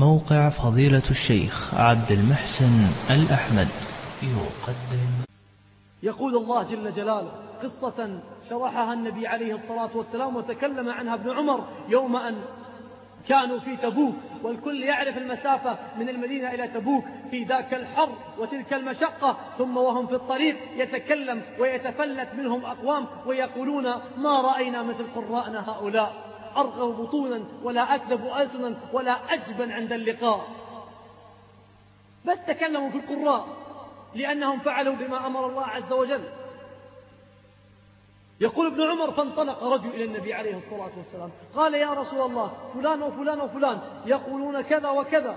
موقع فضيلة الشيخ عبد المحسن الأحمد يقدم. يقول الله جل جلاله قصة شرحها النبي عليه الصلاة والسلام وتكلم عنها ابن عمر يوم أن كانوا في تبوك، والكل يعرف المسافة من المدينة إلى تبوك في ذاك الحر وتلك المشقة، ثم وهم في الطريق يتكلم ويتفلت منهم أقوام ويقولون ما رأينا مثل قراءنا هؤلاء، أرغب بطونا ولا أكذب ألسنا ولا أجبن عند اللقاء. بس تكلموا في القراء لأنهم فعلوا بما أمر الله عز وجل. يقول ابن عمر فانطلق رجل إلى النبي عليه الصلاة والسلام قال يا رسول الله فلان وفلان وفلان يقولون كذا وكذا.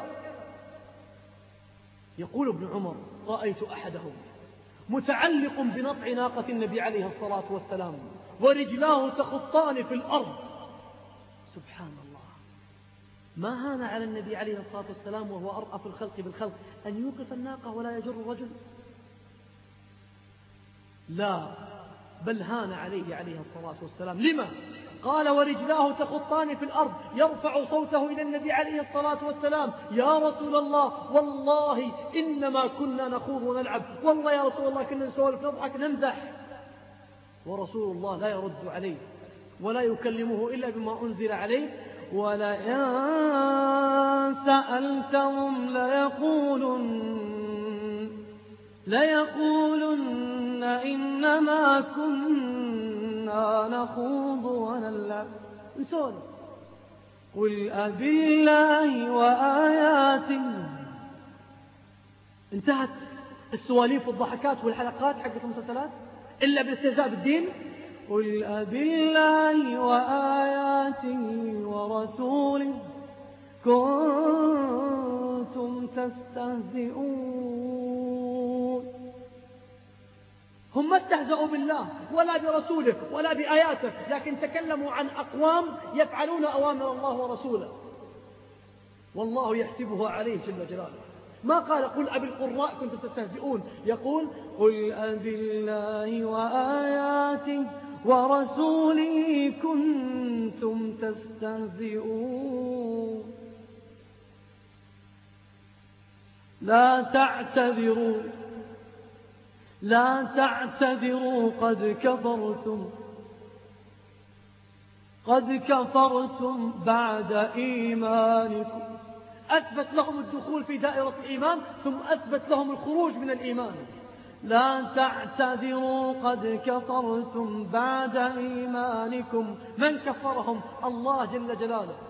يقول ابن عمر رأيت أحدهم متعلق بنطع ناقة النبي عليه الصلاة والسلام ورجلاه تخطان في الأرض. سبحان الله، ما هان على النبي عليه الصلاة والسلام وهو أرأف الخلق بالخلق أن يوقف الناقة ولا يجر الرجل؟ لا، بل هان عليه الصلاة والسلام. لما؟ قال ورجلاه تخطان في الأرض، يرفع صوته إلى النبي عليه الصلاة والسلام يا رسول الله والله إنما كنا نخوض ونلعب، والله يا رسول الله كنا نسولف نضحك نمزح. ورسول الله لا يرد عليه ولا يكلمه إلا بما أنزل عليه. ولئن سألتهم ليقولن إنما كنا نخوض ونلعب نسولف. قل أبالله وآياته. انتهت السواليف والضحكات والحلقات حقت المسلسلات إلا بالاستهزاء بالدين. قل أبالله وآياته ورسوله كنتم تستهزئون. هم ما استهزأوا بالله ولا برسوله ولا بآياته، لكن تكلموا عن أقوام يفعلون أوامر الله ورسوله والله يحسبها عليه جل جلاله. ما قال قل أبي القراء كنتم تستهزئون، يقول قل أبي الله وآياته ورسوله كنتم تستهزئون. لا تعتذروا قد كفرتم بعد إيمانكم. أثبت لهم الدخول في دائرة الإيمان ثم أثبت لهم الخروج من الإيمان. لا تعتذروا قد كفرتم بعد إيمانكم. من كفرهم؟ الله جل جلاله.